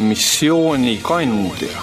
Missioonikandja.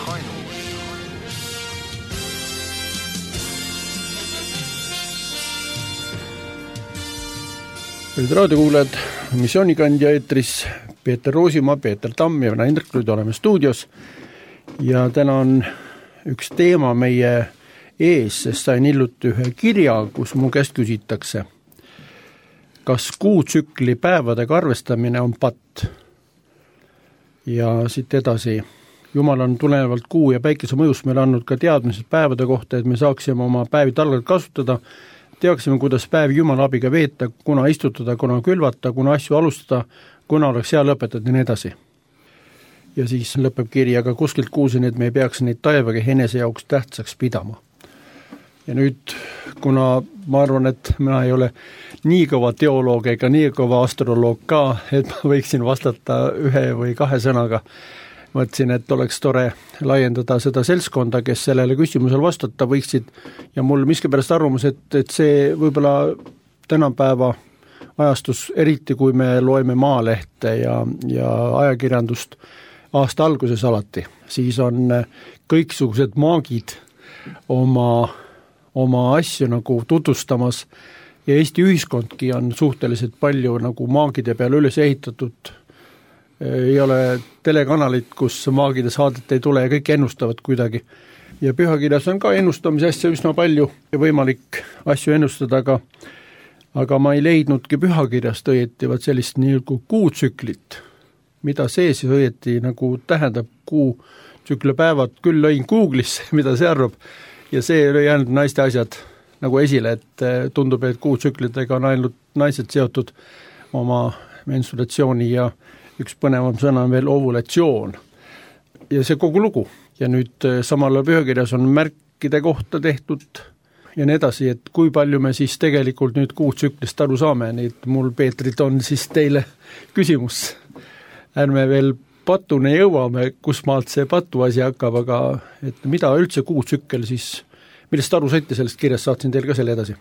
Raadiokuulajad, Missioonikandja eetris Peeter Roosimaa, Peeter Tamm ja Indrek Lüüd oleme stuudios ja täna on üks teema meie ees, sest sain hiljuti ühe kirja, kus mu käest küsitakse, kas kuutsükli päevadega arvestamine on patt. Ja siit edasi, Jumal on tulenevalt kuu ja päikese mõjust meile andnud ka teadmised päevade kohta, et me saaksime oma päevi targalt kasutada, teaksime, kuidas päevi Jumala abiga veeta, kuna istutada, kuna külvata, kuna asju alustada, kuna oleks hea lõpetada ja nii edasi. Ja siis lõpeb kiri, aga kuskilt kuulsin, et me ei peaks neid taevaga enese jaoks tähtsaks pidama. Ja nüüd, kuna ma arvan, et mina ei ole nii kõva teoloog ega nii kõva astroloog ka, et ma võiksin vastata ühe või kahe sõnaga, mõtlesin, et oleks tore laiendada seda seltskonda, kes sellele küsimusel vastata võiksid ja mul miskipärast arvamus, et see võib-olla tänapäeva ajastus, eriti kui me loeme Maalehte ja ajakirjandust aasta alguses alati, siis on kõiksugused maagid oma asju nagu tutvustamas ja Eesti ühiskondki on suhteliselt palju nagu maagide peale üles ehitatud. Ei ole telekanalit, kus maagide saadet ei tule ja kõik ennustavad kuidagi. Ja pühakirjas on ka ennustamise asja üsna palju ja võimalik asju ennustada, aga ma ei leidnudki pühakirjast õieti sellist nagu kuutsüklit. Mida see siis õieti nagu tähendab kuutsükli päevad, küll lõin Google'isse, mida see arvab. Ja see oli jäänud naiste asjad nagu esile, et tundub, et kuutsüklitega on ainult naised seotud oma menstruatsiooni ja üks põnevam sõna on veel ovulatsioon. Ja see kogu lugu. Ja nüüd samale pühakirjas on märkide kohta tehtud ja nii edasi, et kui palju me siis tegelikult nüüd kuutsüklist aru saame, nii et mul, Peetrit, on siis teile küsimus. Ärme veel patune jõuame, kus maalt see patu asi hakkab, aga et mida üldse kuutsükkel siis, millest aru saite sellest kirjast, saatsin teil ka selle edasi?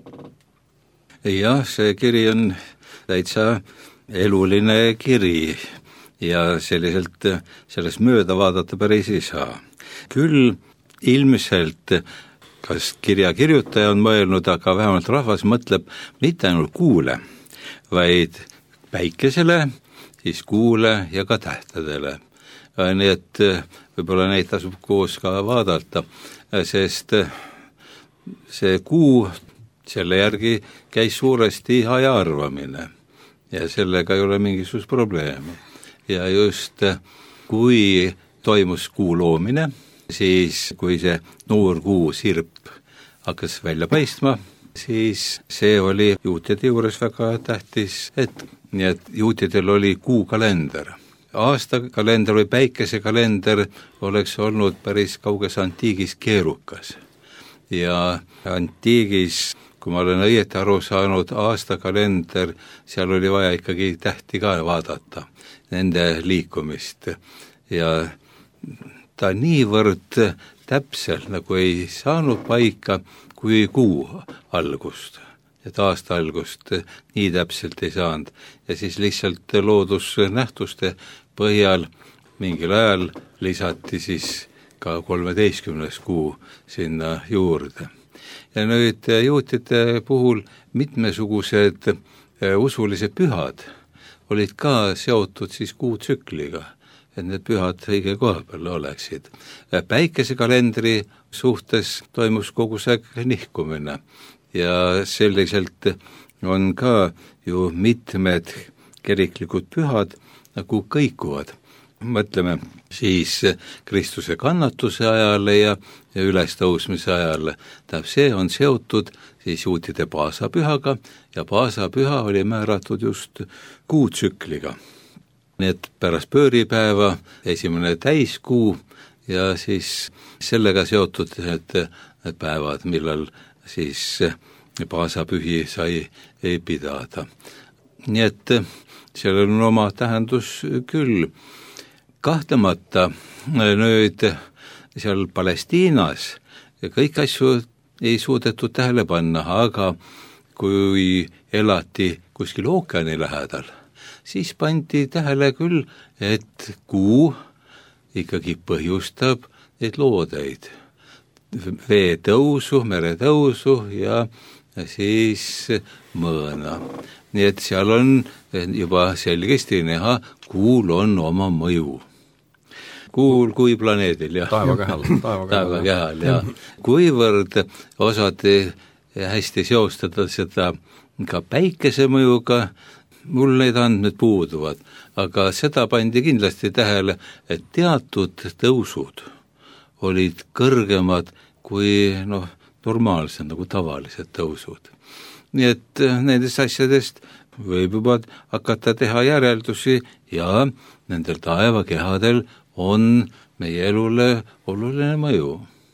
Jah, see kiri on täitsa eluline kiri ja sellest mööda vaadata päris ei saa. Küll ilmselt, kas kirja kirjutaja on mõelnud, aga vähemalt rahvas mõtleb mitte ainult kuule, vaid päikesele, siis kuule ja ka tähtedele. Nii et võib-olla neid tasub koos ka vaadata, sest see kuu, selle järgi käis suuresti aja arvamine ja sellega ei ole mingisugust probleemi. Ja just kui toimus kuu loomine, siis kui see noor kuu sirp hakkas välja paistma, siis see oli juutide juures väga tähtis hetk. Nii et juutidel oli kuukalender. Aastakalender või päikesekalender oleks olnud päris kauges antiigis keerukas. Ja antiigis, kui ma olen õieti aru saanud, aastakalender, seal oli vaja ikkagi tähti ka vaadata, nende liikumist. Ja ta niivõrd täpselt nagu ei saanud paika kui kuu algust. Et aasta algust nii täpselt ei saanud. Ja siis lihtsalt loodusnähtuste põhjal mingil ajal lisati siis ka 13. kuu sinna juurde. Ja nüüd juutide puhul mitmesugused usulised pühad olid ka seotud siis kuutsükliga, et need pühad õige koha peal oleksid. Päikesekalendri suhtes toimus kogu see nihkumine. Ja selliselt on ka ju mitmed kiriklikud pühad nagu kõikuvad. Mõtleme siis Kristuse kannatuse ajale ja ülestõusmise ajale. See on seotud siis juutide paasapühaga ja paasapüha oli määratud just kuutsükliga. Nii et pärast pööripäeva esimene täiskuu ja siis sellega seotud need päevad, millal siis paasapühi sai pidada. Nii et sellel on oma tähendus küll. Kahtlemata nüüd seal Palestiinas kõik asju ei suudetud tähele panna, aga kui elati kuskil ookeani lähedal, siis pandi tähele küll, et kuu ikkagi põhjustab neid loodeid, veetõusu, meretõusu ja siis mõõna. Nii et seal on juba selgesti näha, kuul on oma mõju. Kuul kui planeedil, jah. Taevakehal, jah. Kuivõrd osad hästi seostada seda ka päikese mõjuga, mul neid andmed puuduvad, aga seda pandi kindlasti tähele, et teatud tõusud olid kõrgemad kui normaalsed, nagu tavalised tõusud. Nii et nendest asjadest võib juba hakata teha järeldusi ja nendel taevakehadel on meie elule oluline mõju.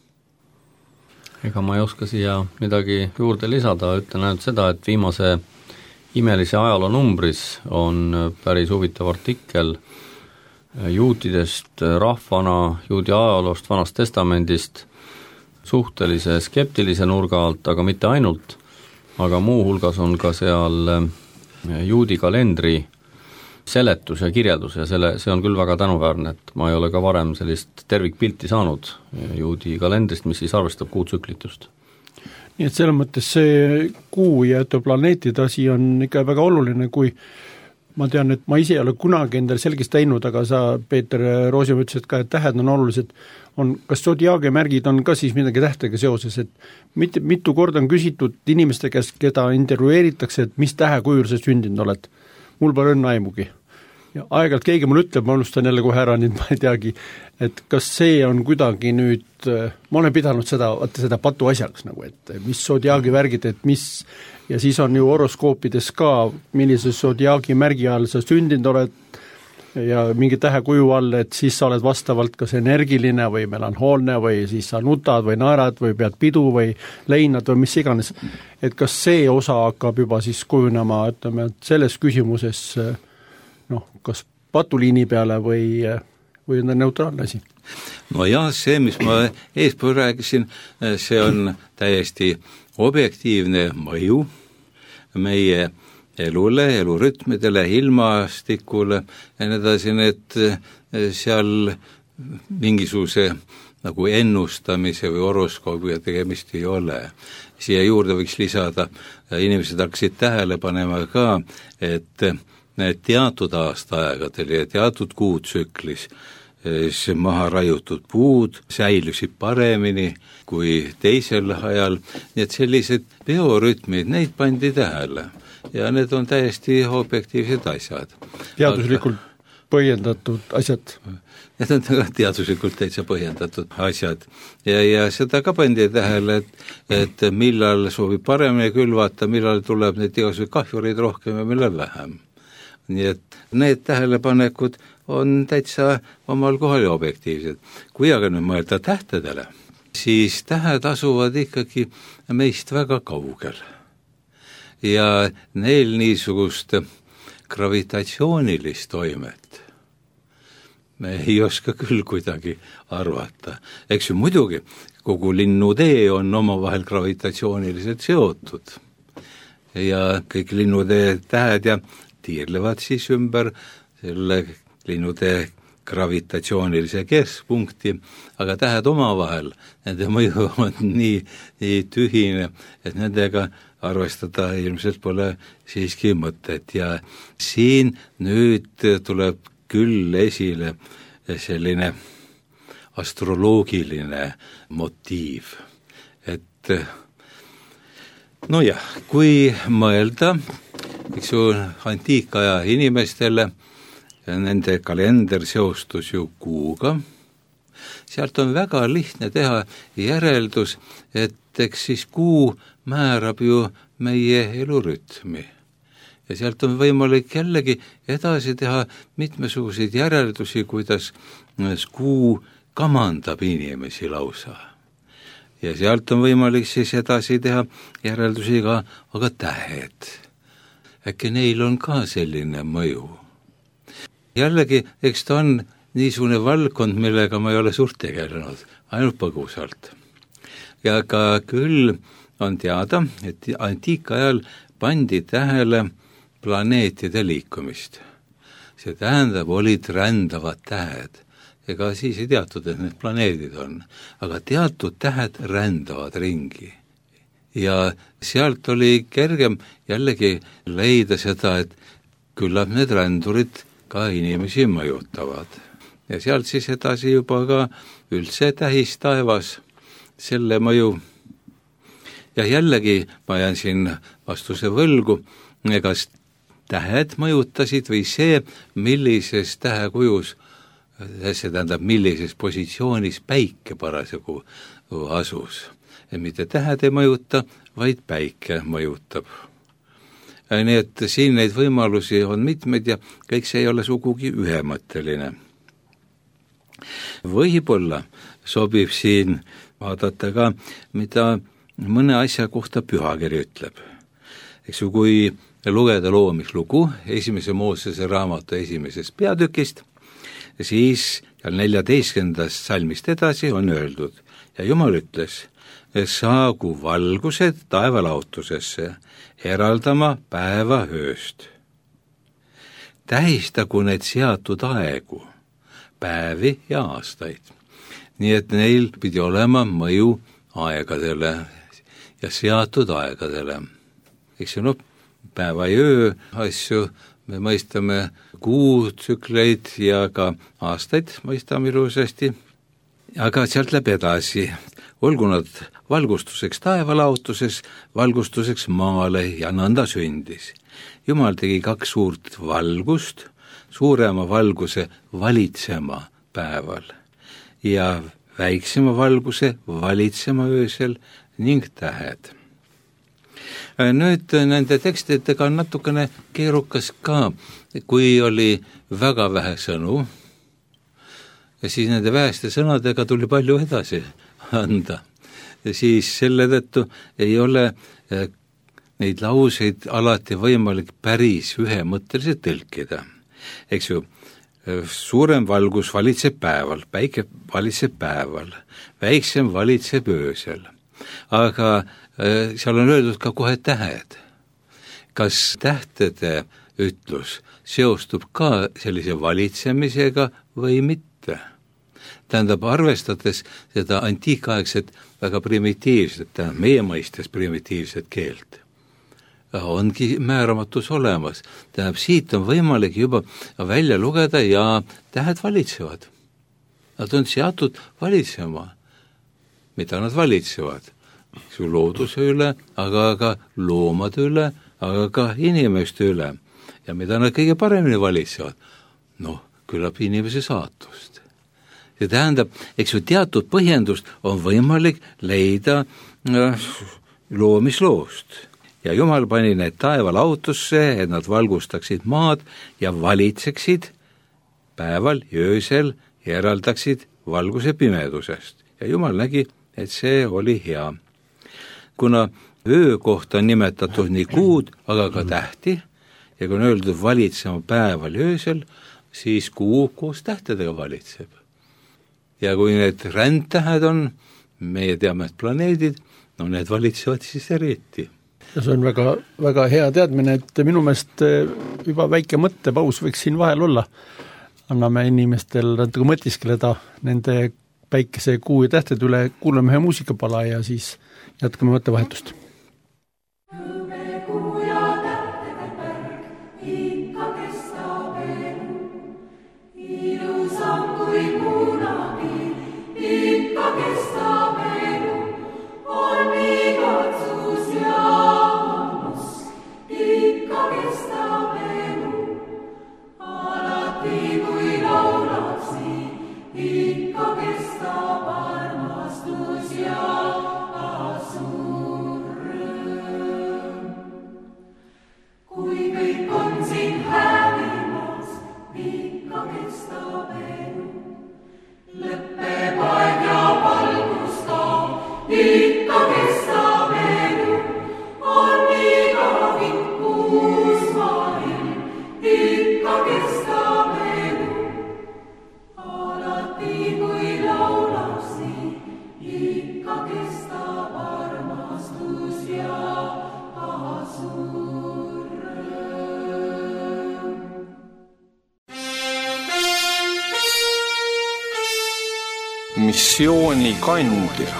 Ega ma ei oska siia midagi juurde lisada, ütlen ainult seda, et viimase imelise ajaloo numbris on päris huvitav artikkel juutidest rahvana, juudi ajaloost, Vanast testamendist, suhtelise skeptilise nurga alt, aga mitte ainult, aga muu hulgas on ka seal juudi kalendri seletus ja kirjeldus ja see on küll väga tänuväärne, et ma ei ole ka varem sellist tervikpilti saanud juudi kalendrist, mis siis arvestab kuutsüklitust. Nii et selles mõttes see kuu ja planeetide asi on ikka väga oluline, kui ma tean, et ma ise ei ole kunagi endale selgeks teinud, aga sa, Peeter Roosimaa, ütlesid ka, et tähed on olulised. Kas zodiaagi märgid on ka siis midagi tähtega seoses, et mitu korda on küsitud inimeste käest, keda intervjueeritakse, et mis tähekujul sa sündinud oled? Mul pole õnne aimugi. Ja aeg-ajalt keegi mul ütleb, ma unustan jälle kohe ära, nüüd ma ei teagi, et kas see on kuidagi nüüd, ma olen pidanud seda patu asjaks, nagu, et mis zodiaagi värgid, et mis, ja siis on ju horoskoopides ka, millise zodiaagi märgi all sa sündinud oled ja mingi tähekuju all, et siis sa oled vastavalt kas energiline või melanhoolne või siis sa nutad või naerad või pead pidu või leinad või mis iganes. Et kas see osa hakkab juba siis kujunema, ütleme, selles küsimuses kas patuliini peale või on ta neutraalne asi? No jah, see, mis ma eespool rääkisin, see on täiesti objektiivne mõju meie elule, elurütmidele, ilmastikule ja nii edasi, et seal mingisuguse nagu ennustamise või horoskoobiga tegemist ei ole. Siia juurde võiks lisada, inimesed hakkasid tähele panema ka, et need teatud aastaaegadel ja teatud kuutsüklis maha raiutud puud säilusid paremini kui teisel ajal, nii et sellised biorütmid, neid pandi tähele. Ja need on täiesti objektiivsed asjad. Teaduslikult põhjendatud asjad. Need on teaduslikult täitsa põhjendatud asjad. Ja seda ka pandi tähele, et millal soovib paremini külvata, millal tuleb neid igasuguseid kahjureid rohkem ja millal vähem. Nii et need tähelepanekud on täitsa omal kohal objektiivsed. Kui aga nüüd mõelda tähtedele, siis tähed asuvad ikkagi meist väga kaugel. Ja neil niisugust gravitatsioonilist toimet me ei oska küll kuidagi arvata. Eks ju muidugi, kogu linnutee on omavahel gravitatsiooniliselt seotud. Ja kõik linnutee tähed ja tiirlevad siis ümber selle linnutee gravitatsioonilise keskpunkti, aga tähed omavahel, nende mõju on nii tühine, et nendega arvestada ilmselt pole siiski mõtet ja siin nüüd tuleb küll esile selline astroloogiline motiiv, et nojah, kui mõelda, eks ju, antiikaja inimestele, nende kalender seostus ju kuuga, sealt on väga lihtne teha järeldus, et eks siis kuu määrab ju meie elurütmi. Ja sealt on võimalik jällegi edasi teha mitmesuguseid järeldusi, kuidas kuu kamandab inimesi lausa. Ja sealt on võimalik siis edasi teha järeldusi ka, aga tähed. Äkki neil on ka selline mõju. Jällegi, eks ta on niisugune valdkond, millega ma ei ole suurt tegelenud, ainult põgusalt. Ja ka küll on teada, et antiikajal pandi tähele planeetide liikumist. See tähendab, olid rändavad tähed ega siis ei teatud, et need planeedid on. Aga teatud tähed rändavad ringi. Ja sealt oli kergem jällegi leida seda, et küllap need rändurid ka inimesi mõjutavad. Ja sealt siis edasi juba ka üldse tähistaevas selle mõju. Ja jällegi ma jään siin vastuse võlgu, kas tähed mõjutasid või see, millises tähekujus, see tähendab, millises positsioonis päike parasjagu asus. Ja mitte tähed ei mõjuta, vaid päike mõjutab. Nii et siin neid võimalusi on mitmeid ja kõik see ei ole sugugi ühemõtteline. Võib-olla sobib siin vaadata ka, mida mõne asja kohta pühakiri ütleb. Eks ju, kui lugeda loomislugu 1. Moosese raamatu 1. peatükist, siis 14. salmist edasi on öeldud ja Jumal ütles, saagu valgused taevalaotusesse, eraldama päeva ööst. Tähistagu need seatud aegu, päevi ja aastaid. Nii et neil pidi olema mõju aegadele ja seatud aegadele. Eks ju, päeva ja öö asju me mõistame kuutsükleid ja ka aastaid mõistame ilusasti. Aga sealt läheb edasi. Olgu nad valgustuseks taevalaotuses, valgustuseks maale ja nõnda sündis. Jumal tegi 2 suurt valgust, suurema valguse valitsema päeval ja väiksema valguse valitsema öösel ning tähed. Nüüd nende tekstidega on natukene keerukas ka, kui oli väga vähe sõnu ja siis nende väheste sõnadega tuli palju edasi anda. Ja siis selle tõttu ei ole neid lauseid alati võimalik päris ühemõtteliselt tõlkida. Eks ju, suurem valgus valitseb päeval, päike valitseb päeval, väiksem valitseb öösel. Aga seal on öeldud ka kohe tähed. Kas tähtede ütlus seostub ka sellise valitsemisega või mitte? Tähendab, arvestades seda antiikaegset väga primitiivset, meie mõistes primitiivset keelt, ongi määramatus olemas. Tähendab, siit on võimalik juba välja lugeda ja tähed valitsevad. Nad on seatud valitsema. Mida nad valitsevad? Su looduse üle, aga ka loomade üle, aga ka inimeste üle. Ja mida nad kõige paremini valitsevad? Küllap inimese saatust. See tähendab, eks ju teatud põhjendust on võimalik leida loomisloost. Ja Jumal pani need taevalaotusse, et nad valgustaksid maad ja valitseksid päeval ja öösel ja eraldaksid valguse pimedusest. Ja Jumal nägi, et see oli hea. Kuna öö kohta on nimetatud nii kuud, aga ka tähti, ja kui on öeldud valitsema päeval ja öösel, siis kuu koos tähtedega valitseb. Ja kui need rändtähed on, meie teame, et planeedid, need valitsevad siis eriti. Ja see on väga, väga hea teadmine, et minu meelest juba väike mõttepaus võiks siin vahel olla. Anname inimestel natuke mõtiskeleda nende päikese, kuu ja tähted üle, kuulame ühe muusikapala ja siis jätkame mõttevahetust. missioonikandja.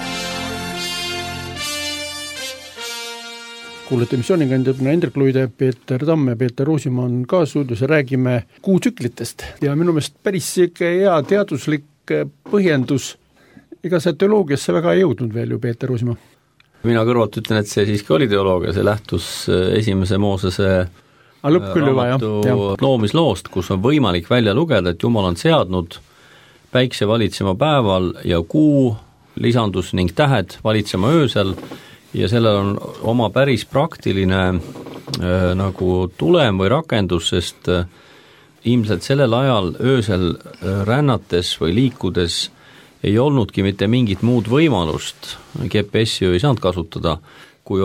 Kuulete missioonikandjana Hendrik Luide, Peeter Tamm ja Peeter Roosimaa on ka stuudios ja räägime kuutsüklitest. Ja minu meelest päris hea teaduslik põhjendus, ega see teoloogiasse väga ei jõudnud veel ju, Peeter Roosimaa? Mina kõrvalt ütlen, et see siiski oli teoloogia, see lähtus esimese Moosese raamatu loomisloost, kus on võimalik välja lugeda, et Jumal on seadnud päikse valitsema päeval ja kuu lisandus ning tähed valitsema öösel ja sellel on oma päris praktiline nagu tulem või rakendus, sest ilmselt sellel ajal öösel rännates või liikudes ei olnudki mitte mingit muud võimalust, GPS-i ei saanud kasutada, kui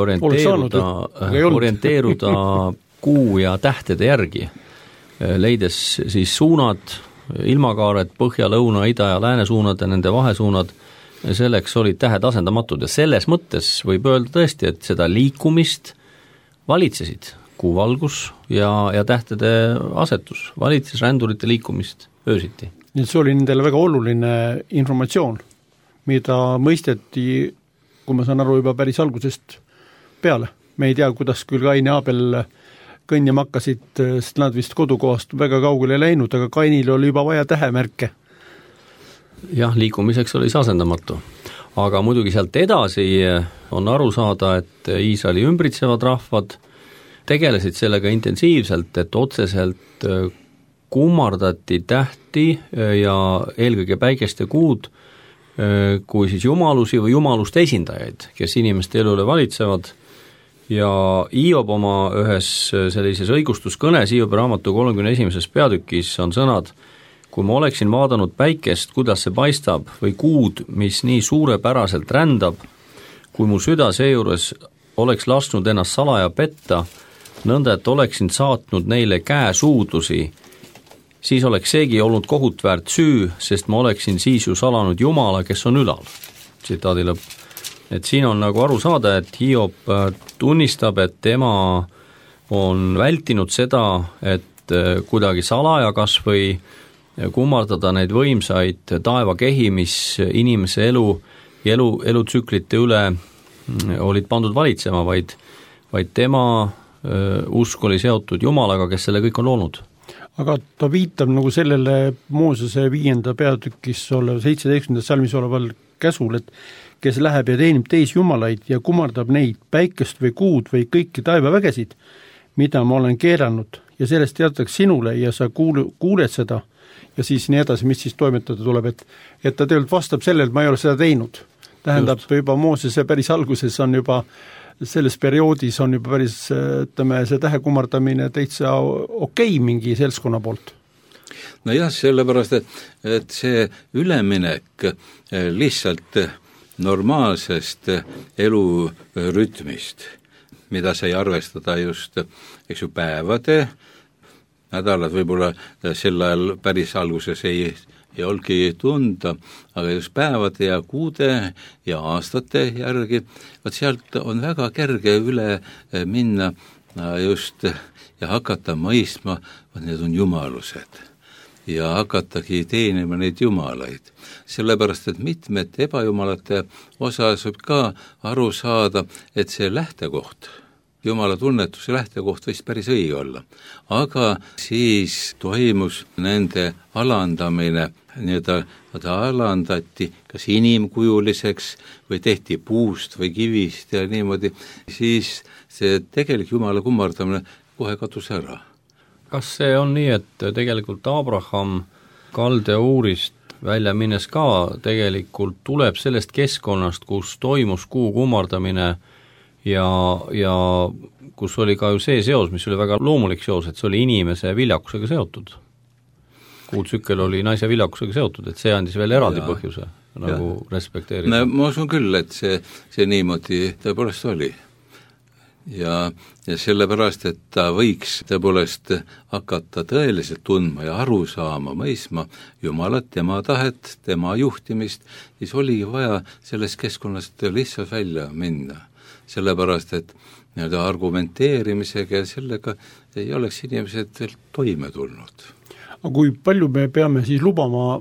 orienteeruda kuu ja tähtede järgi, leides siis suunad, ilmakaared, põhja, lõuna, ida ja lääne suunad ja nende vahesuunad, selleks olid tähed asendamatud ja selles mõttes võib öelda tõesti, et seda liikumist valitsesid kuuvalgus ja tähtede asetus, valitses rändurite liikumist öösiti. Nii et see oli nendele väga oluline informatsioon, mida mõisteti, kui ma saan aru, juba päris algusest peale. Me ei tea, kuidas küll Kain ja Aabel kõnnima hakkasid, sest nad vist kodukohast väga kaugele läinud, aga Kainil oli juba vaja tähemärke. Jah, liikumiseks oli see asendamatu. Aga muidugi sealt edasi on aru saada, et Iisraeli ümbritsevad rahvad tegelesid sellega intensiivselt, et otseselt kummardati tähti ja eelkõige päikest ja kuud kui siis jumalusi või jumaluste esindajaid, kes inimeste elule valitsevad ja Hiob oma ühes sellises õigustuskõnes Hiobi raamatu 31. peatükis on sõnad, kui ma oleksin vaadanud päikest, kuidas see paistab või kuud, mis nii suurepäraselt rändab, kui mu süda seejuures oleks lasknud ennast salaja petta, nõnda, et oleksin saatnud neile käesuudlusi, siis oleks seegi olnud kohut väärt süü, sest ma oleksin siis ju salanud Jumala, kes on ülal. Tsitaadi lõpp. Et siin on nagu aru saada, et Hiob tunnistab, et tema on vältinud seda, et kuidagi salaja kas või kummardada neid võimsaid taevakehi, mis inimese elutsüklite üle olid pandud valitsema, vaid tema usk oli seotud Jumalaga, kes selle kõik on loonud. Aga ta viitab nagu sellele Moosese 5. peatükis olev 17. salmis oleval käsul, et kes läheb ja teenib teisi jumalaid ja kummardab neid päikest või kuud või kõiki taevavägesid, mida ma olen keeranud ja sellest teatakse sinule ja sa kuuled seda ja siis nii edasi, mis siis toimetada tuleb, et ta tegelikult vastab sellele, et ma ei ole seda teinud. Tähendab, just. Juba Moosese päris alguses on juba selles perioodis on juba päris, ütleme, see tähe kummardamine täitsa okei mingi seltskonna poolt. No jah, sellepärast, et see üleminek lihtsalt normaalsest elurütmist, mida sai arvestada just, eks ju, päevade, nädalad võib-olla sel ajal päris alguses ei olnudki tunda, aga just päevade ja kuude ja aastate järgi, vaat sealt on väga kerge üle minna just ja hakata mõistma, vaat need on jumalused ja hakatagi teenima neid jumalaid. Sellepärast, et mitmed ebajumalate osas võib ka aru saada, et see lähtekoht, Jumala tunnetuse lähtekoht võis päris õige olla. Aga siis toimus nende alandamine, ta alandati kas inimkujuliseks või tehti puust või kivist ja niimoodi, siis see tegelik Jumala kummardamine kohe kadus ära. Kas see on nii, et tegelikult Abraham Kaldeuurist välja minnes ka tegelikult tuleb sellest keskkonnast, kus toimus kuu kummardamine ja kus oli ka ju see seos, mis oli väga loomulik seos, et see oli inimese viljakusega seotud. Kuutsükkel oli naise viljakusega seotud, et see andis veel eraldi põhjuse nagu respekteerida. No, ma usun küll, et see niimoodi tõepoolest oli. Ja sellepärast, et ta võiks tõepoolest hakata tõeliselt tundma ja aru saama, mõisma Jumalat, tema tahet, tema juhtimist, siis oligi vaja sellest keskkonnast lihtsalt välja minna. Sellepärast, et argumenteerimisega ja sellega ei oleks inimesed veel toime tulnud. Aga kui palju me peame siis lubama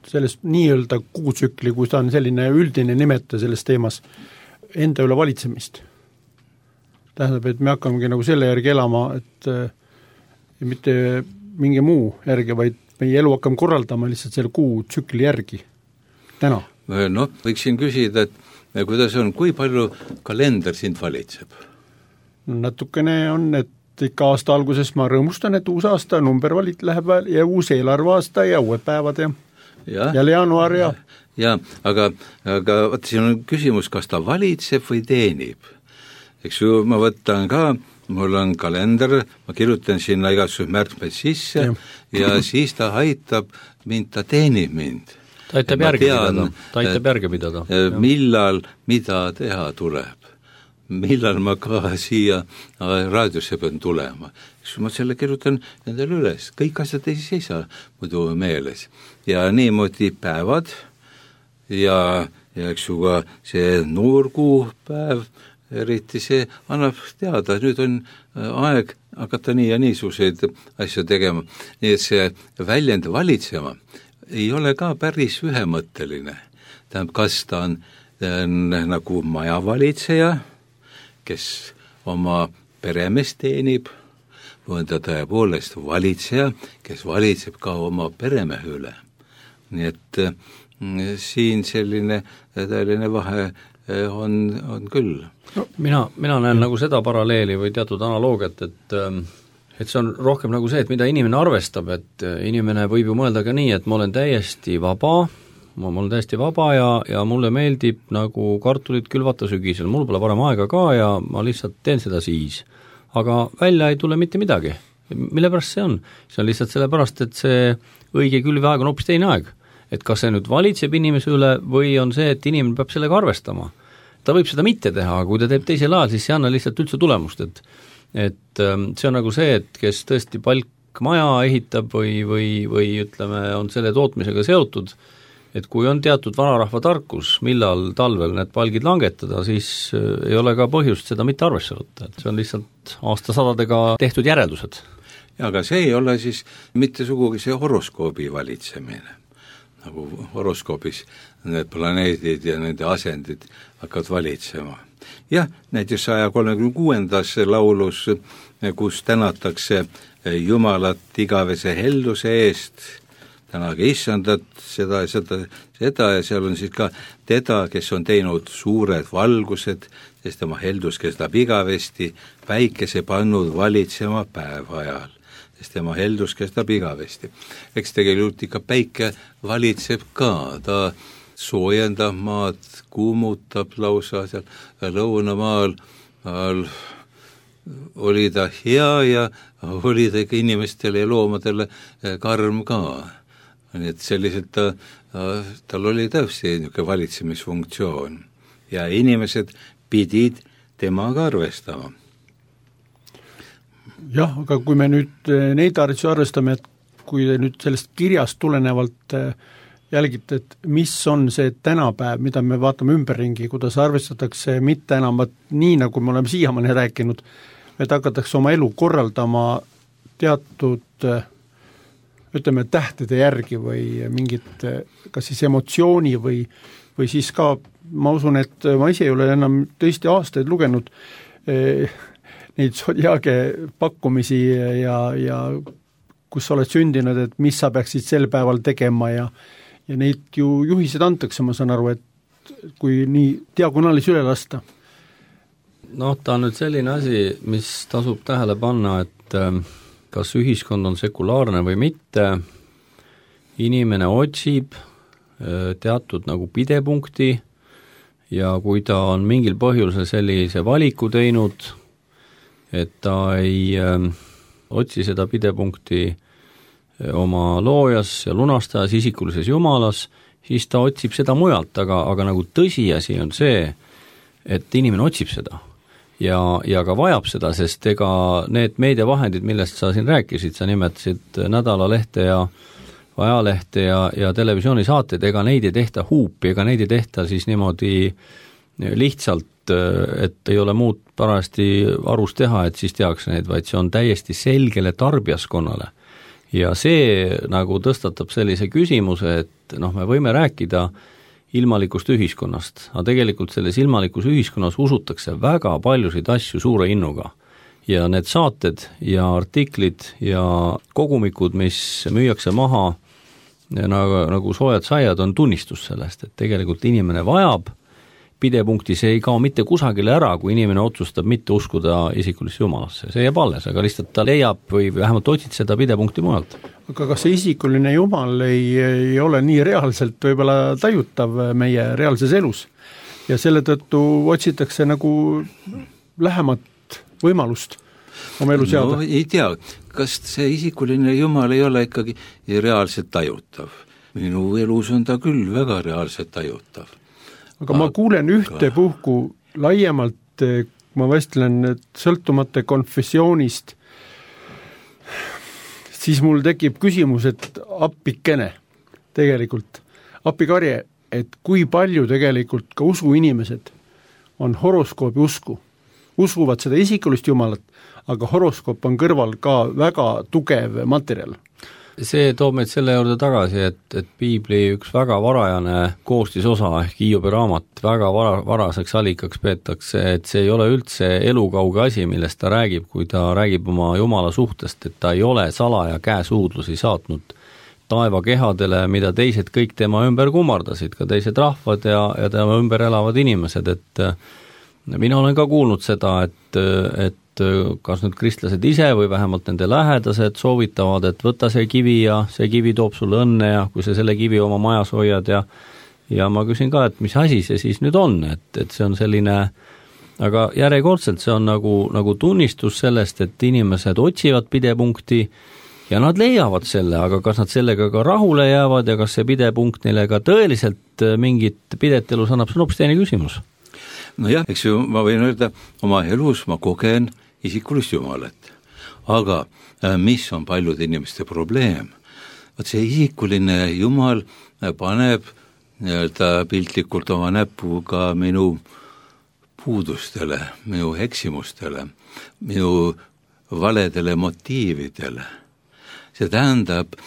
sellest nii-öelda kuutsükli, kui ta on selline üldine nimetaja selles teemas, enda üle valitsemist. Tähendab, et me hakkamegi nagu selle järgi elama, et mitte mingi muu järgi, vaid meie elu hakkame korraldama lihtsalt selle kuutsükli järgi täna. Noh, võiksin küsida, et kuidas on, kui palju kalender sind valitseb? Natukene on, et ikka aasta alguses ma rõõmustan, et uus aasta number läheb ja uus eelarveaasta ja uued päevad ja jälle jaanuar ja aga vaata, siin on küsimus, kas ta valitseb või teenib. Eks ju, ma võtan ka, mul on kalender, ma kirjutan sinna igasugused märkmed sisse ja siis ta aitab mind, ta teenib mind. Ta aitab järgi pidada. Millal, mida teha tuleb. Millal ma ka siia raadiosse pean tulema. Ma selle kirjutan endale üles, kõik asjad ei seisa muidu meeles. Ja niimoodi päevad ja eks ju ka see noorkuupäev, eriti see annab teada, nüüd on aeg hakata nii ja niisuguseid asju tegema. Nii et see väljend valitsema ei ole ka päris ühemõtteline. Tähendab, kas ta on nagu majavalitseja, kes oma peremeest teenib, või on ta tõepoolest valitseja, kes valitseb ka oma peremehe üle. Nii et siin selline tõeline vahe on küll. No, mina näen nagu seda paralleeli või teatud analoogiat, et see on rohkem nagu see, et mida inimene arvestab, et inimene võib ju mõelda ka nii, et ma olen täiesti vaba ja mulle meeldib nagu kartulit külvata sügisel, mul pole parem aega ka ja ma lihtsalt teen seda siis. Aga välja ei tule mitte midagi. Mille pärast see on? See on lihtsalt sellepärast, et see õige külveaeg on hoopis teine aeg. Et kas see nüüd valitseb inimese üle või on see, et inimene peab sellega arvestama. Ta võib seda mitte teha, aga kui ta teeb teisel ajal, siis see anna lihtsalt üldse tulemust, et see on nagu see, et kes tõesti palkmaja ehitab või ütleme, on selle tootmisega seotud, et kui on teatud vanarahva tarkus, millal talvel need palgid langetada, siis ei ole ka põhjust seda mitte arvesse võtta, et see on lihtsalt aastasadadega tehtud järeldused. Ja, aga see ei ole siis mitte sugugi see horoskoobi valitsemine. Nagu horoskoobis need planeedid ja nende asendid hakkavad valitsema. Jah, näiteks 136. laulus, kus tänatakse Jumalat igavese helduse eest, tänage issandat, seda ja seal on siis ka teda, kes on teinud suured valgused, sest tema heldus kestab igavesti, päikese pannud valitsema päeva ajal, sest tema heldus kestab igavesti. Eks tegelikult ikka päike valitseb ka, ta soojendab maad, kuumutab lausa seal lõunamaal, oli ta hea ja oli ta ikka inimestele ja loomadele karm ka. Nii et selliselt tal oli täpselt niisugune valitsemisfunktsioon ja inimesed pidid temaga arvestama. Jah, aga kui me nüüd neid arvestused arvestame, et kui nüüd sellest kirjast tulenevalt jälgite, et mis on see tänapäev, mida me vaatame ümberringi, kuidas arvestatakse mitte enam nii, nagu me oleme siiamaani rääkinud, et hakatakse oma elu korraldama teatud ütleme tähtede järgi või mingit kas siis emotsiooni või siis ka, ma usun, et ma ise ei ole enam tõesti aastaid lugenud neid sodiaage pakkumisi ja kus sa oled sündinud, et mis sa peaksid sel päeval tegema ja neid ju juhised antakse, ma saan aru, et kui nii diagonaalis üle lasta. Noh, ta on nüüd selline asi, mis tasub tähele panna, et kas ühiskond on sekulaarne või mitte, inimene otsib teatud nagu pidepunkti ja kui ta on mingil põhjusel sellise valiku teinud, et ta ei otsi seda pidepunkti oma loojas ja lunastajas, isikulises jumalas, siis ta otsib seda mujalt, aga nagu tõsiasi on see, et inimene otsib seda. Ja ka vajab seda, sest ega need meediavahendid, millest sa siin rääkisid, sa nimetasid nädalalehte ja ajalehte ja televisioonisaated, ega neid ei tehta huupi, ega neid ei tehta siis niimoodi lihtsalt, et ei ole muud parajasti arus teha, et siis tehakse neid, vaid see on täiesti selgele tarbijaskonnale ja see nagu tõstatab sellise küsimuse, et noh, me võime rääkida ilmalikust ühiskonnast, aga tegelikult selles ilmalikus ühiskonnas usutakse väga paljusid asju suure innuga. Ja need saated ja artiklid ja kogumikud, mis müüakse maha nagu soojad saiad, on tunnistus sellest, et tegelikult inimene vajab pidepunkti, see ei kao mitte kusagile ära, kui inimene otsustab mitte uskuda isikulisse jumalasse. See jääb alles, aga lihtsalt ta leiab või vähemalt otsid seda pidepunkti mujalt. Aga kas see isikuline jumal ei ole nii reaalselt võib-olla tajutav meie reaalses elus? Ja selle tõttu otsitakse nagu lähemat võimalust oma elu seada? No ei tea, kas see isikuline jumal ei ole ikkagi reaalselt tajutav. Minu elus on ta küll väga reaalselt tajutav. Aga ma kuulen ühte puhku laiemalt, ma vestlen sõltumata konfessioonist, siis mul tekib küsimus, et appikene tegelikult, appikarje, et kui palju tegelikult ka usuinimesed on horoskoobi usku, usuvad seda isikulist jumalat, aga horoskoop on kõrval ka väga tugev materjal. See toob meid selle juurde tagasi, et piibli üks väga varajane koostisosa ehk Hiobi raamat väga varaseks allikaks peetakse, et see ei ole üldse elukauge asi, millest ta räägib, kui ta räägib oma jumala suhtest, et ta ei ole salaja käesuudlusi saatnud taevakehadele, mida teised kõik tema ümber kummardasid, ka teised rahvad ja tema ümber elavad inimesed, et mina olen ka kuulnud seda, et kas nüüd kristlased ise või vähemalt nende lähedased soovitavad, et võta see kivi ja see kivi toob sulle õnne ja kui sa selle kivi oma majas hoiad ja ma küsin ka, et mis asi see siis nüüd on, et see on selline, aga järjekordselt see on nagu tunnistus sellest, et inimesed otsivad pidepunkti ja nad leiavad selle, aga kas nad sellega ka rahule jäävad ja kas see pidepunkt neile ka tõeliselt mingit pidet elus annab, see on hoopis teine küsimus. No jah, eks ju, ma võin öelda, oma elus ma kogen isikulist jumalat. Aga mis on paljude inimeste probleem? Võt see isikuline jumal paneb piltlikult oma näpuga minu puudustele, minu eksimustele, minu valedele motiividele. See tähendab,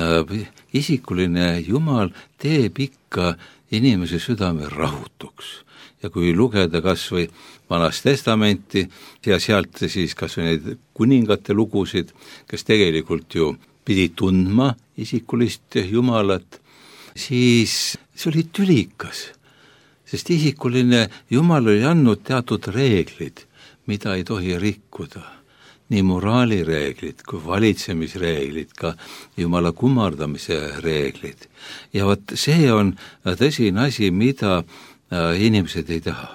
isikuline jumal teeb ikka inimese südame rahutuks. Ja kui lugeda kas või Vanast testamenti ja sealt siis kas või neid kuningate lugusid, kes tegelikult ju pidid tundma isikulist jumalat, siis see oli tülikas, sest isikuline jumal oli andnud teatud reeglid, mida ei tohi rikkuda. Nii moraalireeglid kui valitsemisreeglid, ka jumala kummardamise reeglid. Ja võt see on tõsine asi, mida inimesed ei taha.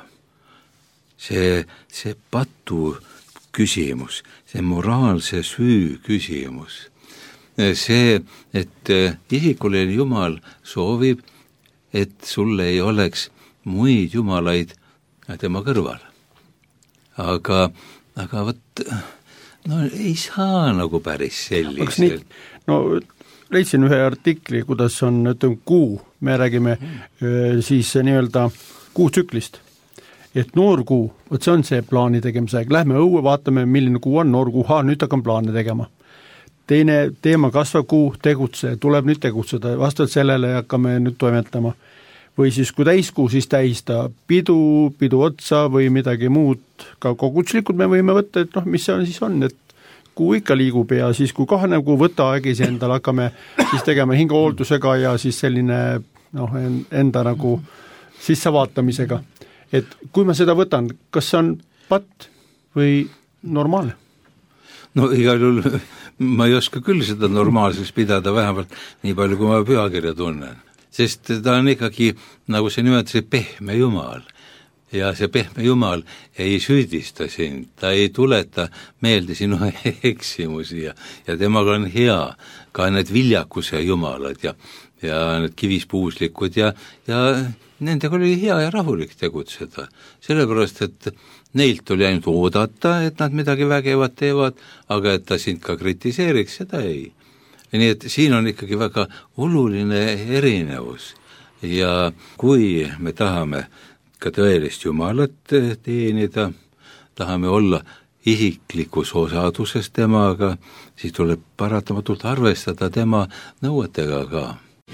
See patu küsimus, see moraalse süü küsimus, see, et isikuline jumal soovib, et sul ei oleks muid jumalaid tema kõrval. Aga võt, no ei saa nagu päris selliselt. No leidsin ühe artikli, kuidas on kuu, me räägime siis nii-öelda kuutsüklist. Et noor kuu, see on see plaani tegemise aeg, lähme õue, vaatame, milline kuu on, noor kuu, nüüd hakkam plaane tegema. Teine teema, kasvav kuu, tegutse, tuleb nüüd tegutseda, vastavalt sellele hakkame nüüd toimetama. Või siis kui täiskuu, siis tähista pidu otsa või midagi muud, ka kogutslikult me võime võtta, et mis see siis on, et kuu ikka liigub ja siis kui kahene kuu võtta aegisi endal, hakkame siis tegema hingehooldusega ja siis selline enda nagu sissevaatamisega. Et kui ma seda võtan, kas see on patt või normaalne? No igal juhul ma ei oska küll seda normaalseks pidada, vähemalt nii palju, kui ma pühakirja tunnen. Sest ta on ikkagi, nagu see nimetas, pehme jumal. Ja see pehme jumal ei süüdista sind, ta ei tuleta meelde sinu eksimusi ja temaga on hea ka need viljakuse jumalad ja need kivispuuslikud ja nendega oli hea ja rahulik tegutseda. Sellepärast, et neilt oli ainult oodata, et nad midagi vägevat teevad, aga et ta sind ka kritiseeriks, seda ei. Nii et siin on ikkagi väga oluline erinevus ja kui me tahame ka tõelist jumalat teenida, tahame olla isiklikus osaduses temaga, siis tuleb paratamatult arvestada tema nõuetega ka.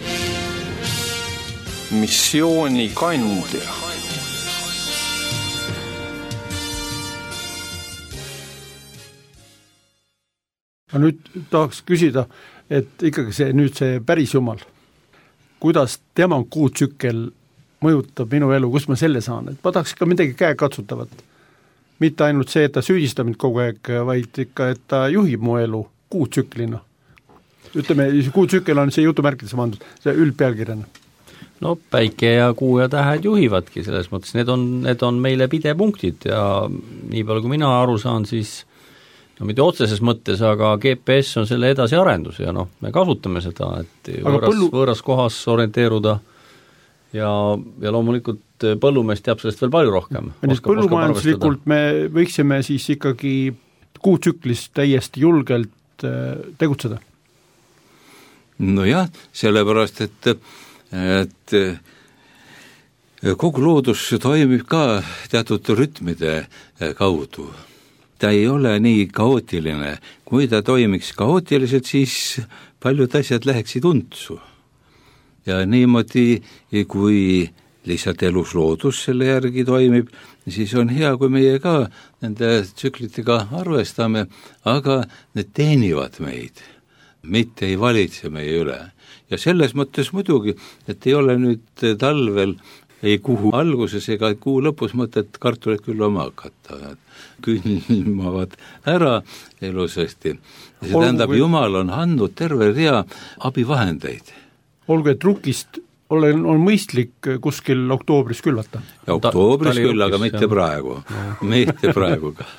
Missioonikandja. aga nüüd tahaks küsida, et ikkagi see päris jumal, kuidas tema kuutsükkel mõjutab minu elu, kus ma selle saan, et ma tahaks ikka midagi käekatsutavat. Mitte ainult see, et ta süüdistab mind kogu aeg, vaid ikka, et ta juhib mu elu kuutsüklina. Ütleme, kuutsükkel on see jutumärkides mandud, see üldpealkirjana. No päike ja kuu ja tähed juhivadki selles mõttes, need on meile pidepunktid ja nii palju kui mina aru saan, siis no mitte otseses mõttes, aga GPS on selle edasiarendus ja me kasutame seda, et võõras kohas orienteeruda ja loomulikult põllumees teab sellest veel palju rohkem. Põllumajanduslikult me võiksime siis ikkagi kuutsüklis täiesti julgelt tegutseda. Nojah, sellepärast, et kogu loodus toimib ka teatud rütmide kaudu. Ta ei ole nii kaootiline. Kui ta toimiks kaootiliselt, siis paljud asjad läheksid untsu. Ja niimoodi, kui lihtsalt elus loodus selle järgi toimib, siis on hea, kui meie ka nende tsüklitega arvestame, aga need teenivad meid, mitte ei valitse meie üle. Ja selles mõttes muidugi, et ei ole nüüd talvel ei kuu alguses ega kuu lõpus mõtet kartulit küll oma hakata. Külmavad ära elusasti. See tähendab, Jumal on andnud terve rea abivahendeid. Olgu, et rukist on mõistlik kuskil oktoobris külvata. Ja oktoobris küll, aga mitte praegu. Mitte praegu ka.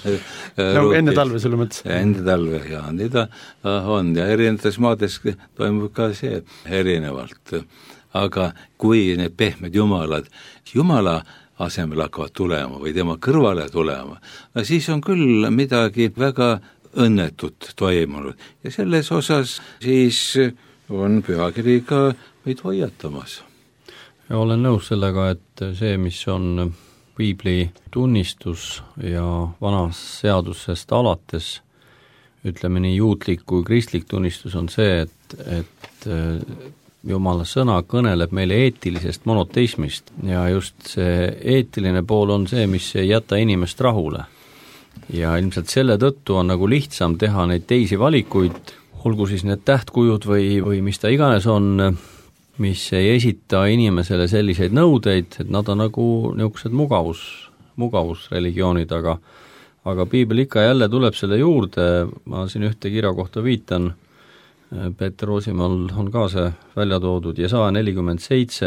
Enne talve selle mõttes. Enne talve, ja nii ta on. Ja erinevates maades toimub ka see erinevalt. Aga kui need pehmed jumalad Jumala asemel hakkavad tulema või tema kõrvale tulema, siis on küll midagi väga õnnetut toimunud. Ja selles osas siis on pühakiri ka meid hoiatamas. Ja olen nõus sellega, et see, mis on piibli tunnistus ja vanas seadusest alates, ütleme nii juutlik kui kristlik tunnistus on see, et Jumala sõna kõneleb meile eetilisest monoteismist ja just see eetiline pool on see, mis ei jäta inimest rahule. Ja ilmselt selle tõttu on nagu lihtsam teha neid teisi valikuid, olgu siis need tähtkujud või mis ta iganes on, mis ei esita inimesele selliseid nõudeid, et nad on nagu niisugused mugavusreligioonid, aga piibel ikka jälle tuleb selle juurde, ma siin ühte kirja kohta viitan, Peeter Roosimaal on ka see välja toodud, Jesaja 47,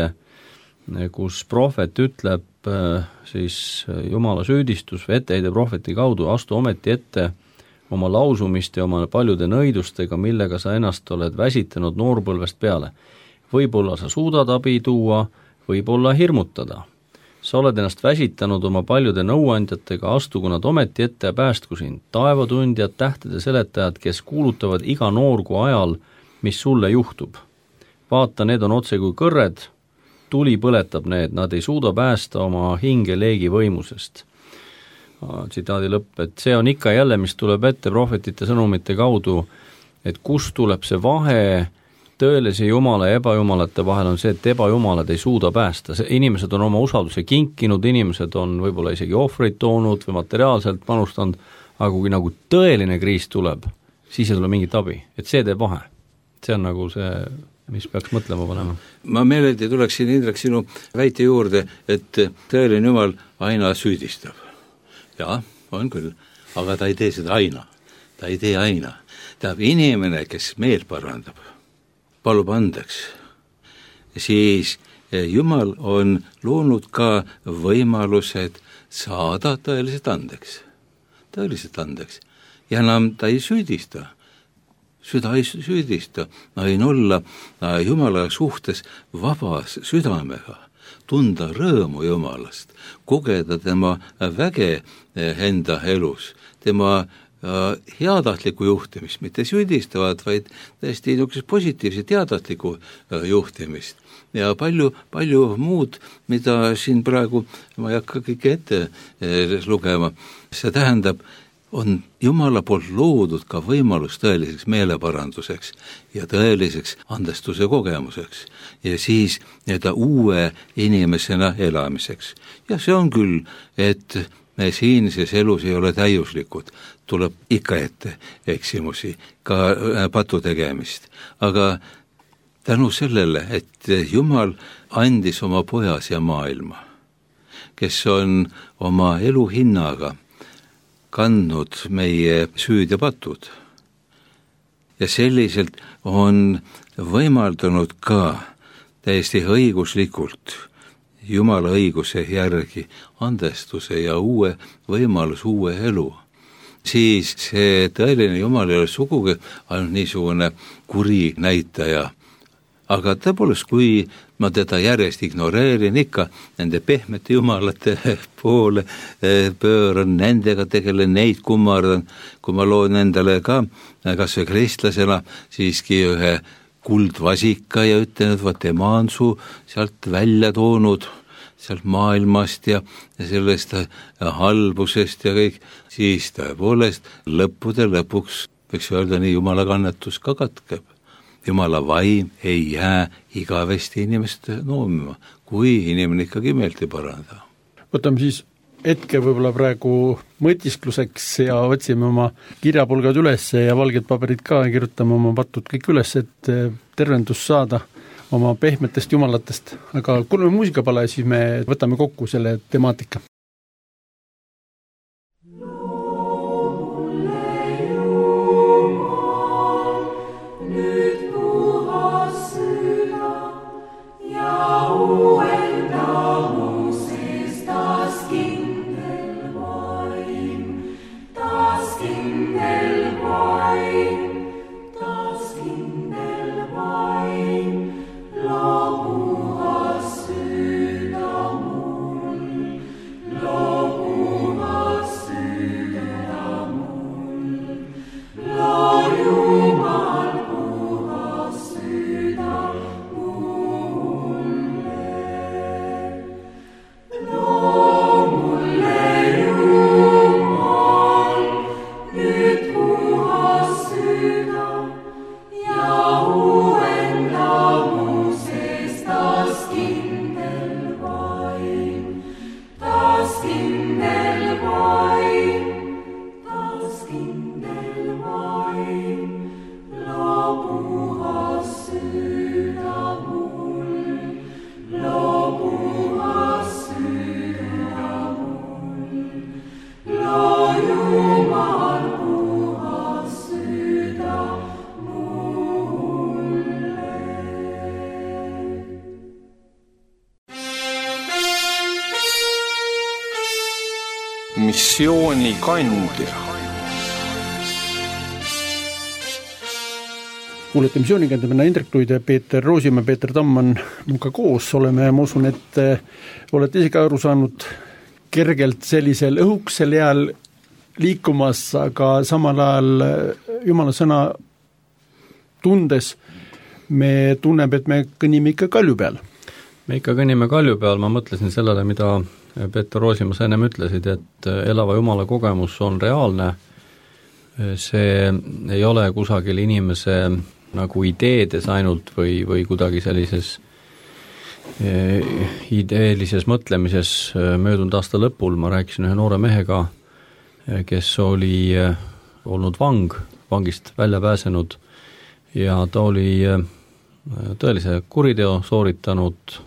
kus prohvet ütleb siis Jumala süüdistus või etteheide prohveti kaudu, astu ometi ette oma lausumist ja oma paljude nõidustega, millega sa ennast oled väsitanud noorpõlvest peale. Võib-olla sa suudad abi tuua, võib-olla hirmutada. Sa oled ennast väsitanud oma paljude nõuandjatega, astugu nad ometi ette ja päästku sind. Taevatundjad, tähtede seletajad, kes kuulutavad iga noorgu ajal, mis sulle juhtub. Vaata, need on otse kui kõrred, tuli põletab need, nad ei suuda päästa oma hinge leegi võimusest. Tsitaadi lõpp, et see on ikka jälle, mis tuleb ette prohvetite sõnumite kaudu, et kust tuleb see vahe tõelise jumala ja ebajumalate vahel on see, et ebajumalad ei suuda päästa. Inimesed on oma usalduse kinkinud, inimesed on võib-olla isegi ohvreid toonud või materiaalselt panustanud, aga kui nagu tõeline kriis tuleb, siis ei tule mingit abi. Et see teeb vahe. See on nagu see, mis peaks mõtlema panema. Ma meeleldi tuleksin, Indrek, sinu väite juurde, et tõeline jumal aina süüdistab. Ja, on küll, aga ta ei tee seda aina. Ta ei tee aina. Ta on inimene, kes meelt parandab. Palub andeks, siis Jumal on loonud ka võimalused saada tõeliselt andeks. Ja enam ta ei süüdista. Süda ei süüdista. Võin olla Jumala suhtes vabas südamega, tunda rõõmu Jumalast, kogeda tema väge enda elus, tema heatahtlikku juhtimist, mitte süüdistavat, vaid täiesti positiivset heatahtlikku juhtimist. Ja palju muud, mida siin praegu ma ei hakka kõike ette lugema. See tähendab, on Jumala poolt loodud ka võimalus tõeliseks meeleparanduseks ja tõeliseks andestuse kogemuseks ja siis nii-öelda uue inimesena elamiseks. Ja see on küll, et me siinses elus ei ole täiuslikud, tuleb ikka ette eksimusi, ka patu tegemist, aga tänu sellele, et Jumal andis oma poja siia maailma, kes on oma elu hinnaga kandnud meie süüd ja patud. Ja selliselt on võimaldanud ka täiesti õiguslikult Jumala õiguse järgi andestuse ja uue võimalus, uue elu. Siis see tõeline Jumal ei ole sugugi ainult niisugune kuri näitaja. Aga tõepoolest, kui ma teda järjest ignoreerin, ikka nende pehmete jumalate poole pööran, nendega tegelen, neid kummardan, kui ma loon endale ka kas või kristlasena siiski ühe kuldvasika ja ütlen, et tema on su sealt välja toonud, sealt maailmast ja sellest halbusest ja kõik, siis tõepoolest lõppude lõpuks võiks öelda nii, Jumala kannatus ka katkeb. Jumala vaim ei jää igavesti inimest noomima, kui inimene ikkagi meelt ei paranda. Võtame siis hetke võib-olla praegu mõtiskluseks ja otsime oma kirjapulgad üles ja valged paberid ka ja kirjutame oma patud kõik üles, et tervendus saada oma pehmetest jumalatest. Aga kuulame muusikapale, siis me võtame kokku selle temaatika. Missioonikandja. Kuulete missioonikandja, mina Indrek Luid ja Peeter Roosimaa, Peeter Tamm on minuga koos. Oleme, ma usun, et olete isegi aru saanud kergelt sellisel õhuksel jääl liikumas, aga samal ajal Jumala sõna tundes me tunneb, et me kõnnime ikka kalju peal. Me ikka kõnnime kalju peal, ma mõtlesin sellele, mida Peeter Roosimaa ennem ütlesid, et elava Jumala kogemus on reaalne, see ei ole kusagil inimese nagu ideedes ainult või kuidagi sellises ideelises mõtlemises. Möödunud aasta lõpul ma rääkisin ühe noore mehega, kes oli olnud vangist välja pääsenud ja ta oli tõelise kuriteo sooritanud,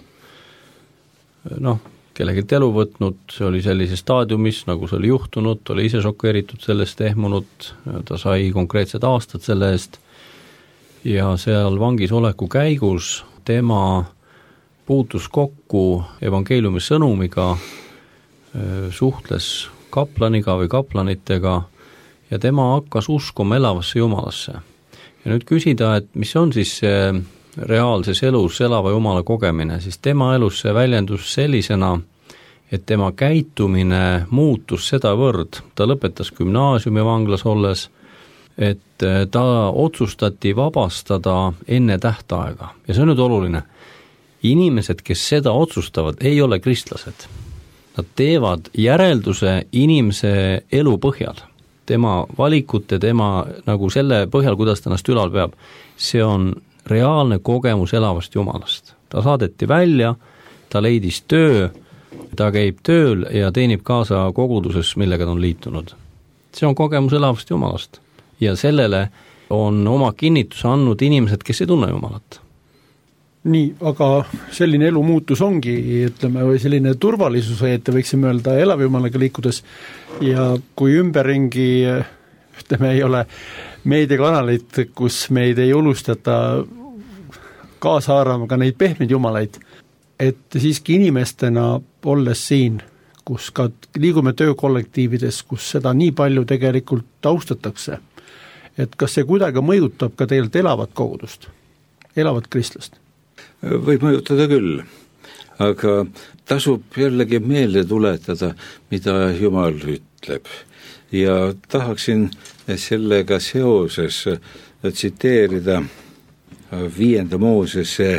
kellegilt elu võtnud, see oli sellises staadiumis, nagu see oli juhtunud, oli ise šokeeritud sellest, ehmunud, ta sai konkreetsed aastad selle eest ja seal vangis oleku käigus tema puutus kokku evangeeliumi sõnumiga, suhtles kaplaniga või kaplanitega ja tema hakkas uskuma elavasse Jumalasse. Ja nüüd küsida, et mis on siis see reaalses elus elava Jumala kogemine, siis tema elus see väljendus sellisena, et tema käitumine muutus sedavõrd, ta lõpetas gümnaasiumi vanglas olles, et ta otsustati vabastada enne tähtaega. Ja see on nüüd oluline. Inimesed, kes seda otsustavad, ei ole kristlased. Nad teevad järelduse inimese elu põhjal. tema valikute, tema nagu selle põhjal, kuidas ta ennast ülal peab, see on reaalne kogemus elavast Jumalast. Ta saadeti välja, ta leidis töö, ta käib tööl ja teenib kaasa koguduses, millega ta on liitunud. See on kogemus elavast Jumalast ja sellele on oma kinnituse andnud inimesed, kes ei tunne Jumalat. Nii, aga selline elu muutus ongi, ütleme, või selline turvalisuse, et võiksime öelda elav Jumalaga liikudes ja kui ümberringi, ütleme, ei ole meediakanalit, kus meid ei unustata kaasa haarama ka neid pehmeid jumalaid, et siiski inimestena olles siin, kus ka liigume töökollektiivides, kus seda nii palju tegelikult austatakse, et kas see kuidagi mõjutab ka tegelikult elavat kogudust, elavat kristlast? Võib mõjutada küll, aga tasub jällegi meelde tuletada, mida Jumal ütleb. Ja tahaksin sellega seoses tsiteerida 5. Moosese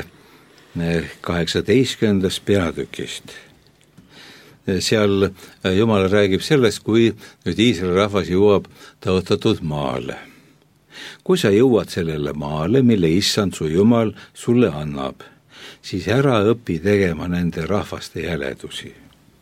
18. peatükist. Seal Jumal räägib sellest, kui nüüd Iisraeli rahvas jõuab tõotatud maale. Kui sa jõuad sellele maale, mille Issand su Jumal sulle annab, siis ära õpi tegema nende rahvaste jäledusi.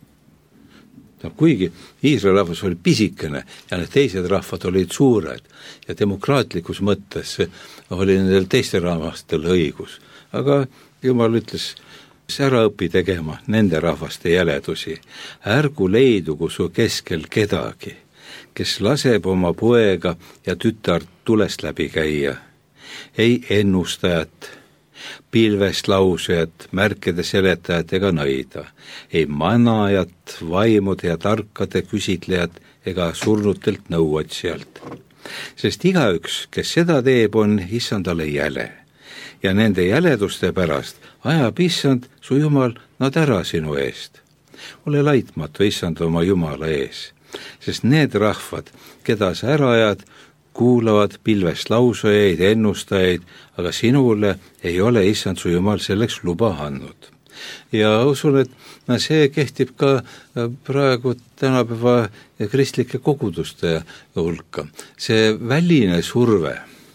Kuigi Iisraeli rahvas oli pisikene ja need teised rahvad olid suured ja demokraatlikus mõttes oli nendel teistel rahvastel õigus. Aga Jumal ütles, ära õpi tegema nende rahvaste jäledusi. Ärgu leidugu su keskel kedagi, kes laseb oma poega ja tütart tulest läbi käia. Ei ennustajat, pilvest lausejat, märkede seletajat ega nõida. Ei manajat, vaimude ja tarkade küsitlejat ega surnutelt nõuotsijalt. Sest igaüks, kes seda teeb, on Issandale jäle. Ja nende jäleduste pärast ajab Issand su Jumal nad ära sinu eest. Ole laitmatu Issand oma Jumala ees. Sest need rahvad, keda sa ära ajad, kuulavad pilvest lausajaid, ennustajaid, aga sinule ei ole Issand su Jumal selleks luba andnud. Ja usun, et see kehtib ka praegu tänapäeva kristlike koguduste hulka. See väline surve,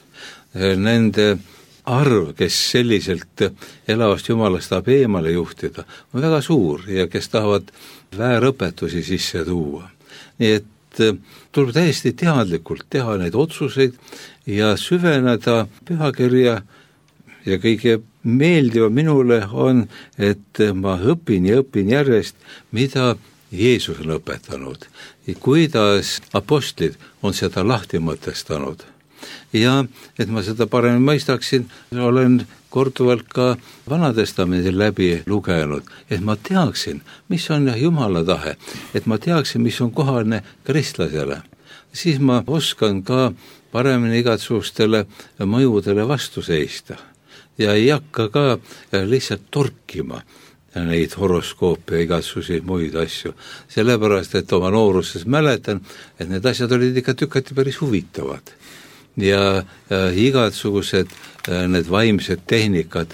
nende arv, kes selliselt elavast Jumalast tahab eemale juhtida, on väga suur ja kes tahavad väärõpetusi sisse tuua. Nii et tuleb täiesti teadlikult teha neid otsuseid ja süveneda pühakirja ja kõige meeldiva minule on, et ma õpin järjest, mida Jeesus on õpetanud ja kuidas apostlid on seda lahti mõtestanud. Ja et ma seda paremini mõistaksin, olen korduvalt ka Vanatestamendil läbi lugenud, et ma teaksin, mis on Jumala tahe, et ma teaksin, mis on kohane kristlasele. Siis ma oskan ka paremini igatsustele mõjudele vastu seista ja ei hakka ka lihtsalt torkima neid horoskoope ja igatsusi muid asju. Sellepärast, et oma nooruses mäletan, et need asjad olid ikka tükati päris huvitavad. Ja igatsugused need vaimsed tehnikad,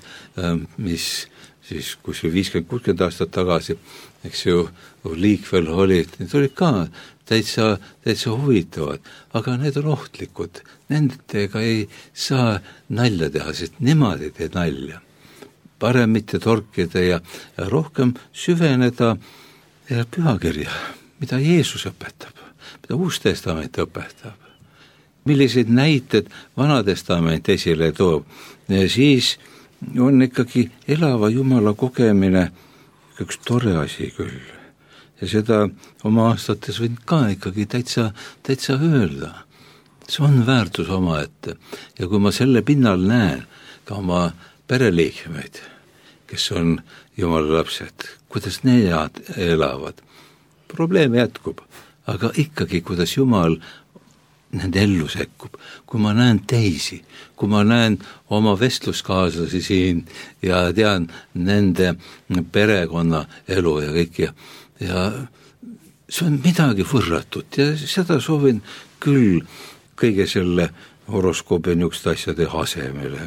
mis siis kuskil 50-60 aastat tagasi, eks ju, liikvel olid, need olid ka täitsa huvitavad, aga need on ohtlikud. Nendega ei saa nalja teha, sest nemad ei tee nalja. Parem mitte torkida ja rohkem süveneda pühakirja, mida Jeesus õpetab, mida Uus Testament õpetab. Milliseid näited Vanatestament esile toob, siis on ikkagi elava Jumala kogemine üks tore asi küll. Ja seda oma aastates võin ka ikkagi täitsa öelda. See on väärtus omaette. Ja kui ma selle pinnal näen ka oma pereliikmeid, kes on Jumala lapsed, kuidas need elavad, probleem jätkub, aga ikkagi, kuidas Jumal nende ellu sekkub. Kui ma näen teisi, kui ma näen oma vestluskaaslasi siin ja tean nende perekonna elu ja kõik ja see on midagi võrratut ja seda soovin küll kõige selle horoskoobi niisuguste asjade asemele.